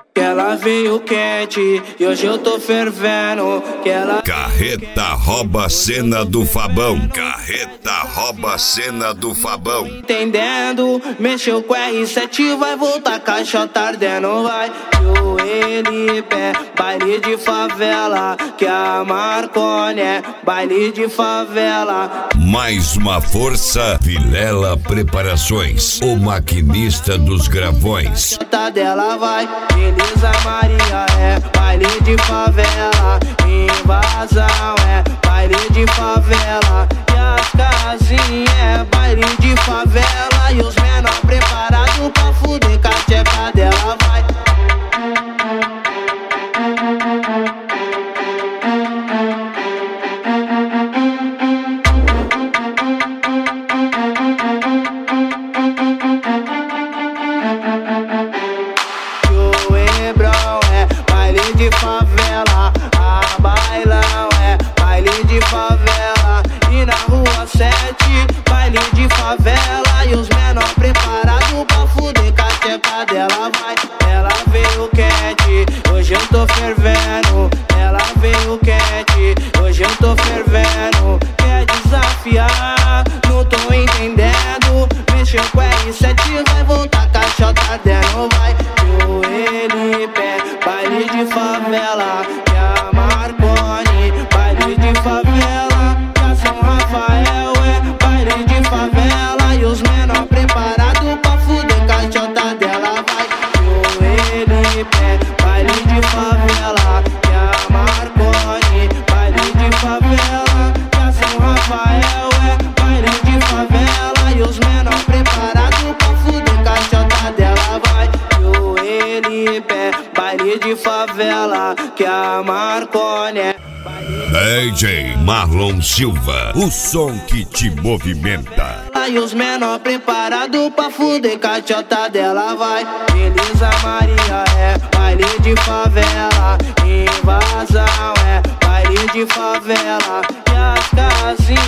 Que ela veio quente e hoje eu tô fervendo. Que ela... Carreta rouba a cena do Fabão. Carreta rouba a cena do Fabão. Entendendo, mexeu com R7, vai voltar caixota ardendo, vai. O Elipé, baile de favela. Que a Marconi é baile de favela. Mais uma força, Vilela Preparações, o maquinista dos gravões. Dela vai, Elisa Maria é baile de favela. Invasão é baile de favela. E as casinhas é baile de favela. E os menor preparados pra fuder com a tcheca dela vai. De favela, a bailão é baile de favela. E na rua 7, baile de favela. E os menor preparados pra fuder com a tcheca dela vai. Ela veio quente, hoje eu tô fervendo. Ela veio quente, hoje eu tô fervendo. Quer desafiar, não tô entendendo. Mexeu com R7, vai voltar caixota dela, vai. O Elipé, baile de favela. Que a Marconi, baile de favela. Que a São Rafael é baile de favela. E os menor preparados pra fuder caixota dela vai. O Elipé, baile de favela. Que a Marconi, baile de favela. Que a São Rafael é baile de favela. E os menor preparados pra fuder caixota dela vai. O Elipé, baile de favela. Que a Marconi é DJ Marlon Silva, o som que te movimenta. E os menor preparados pra fuder caixota dela vai. Elisa Maria é baile de favela. Invasão é baile de favela. E as casinhas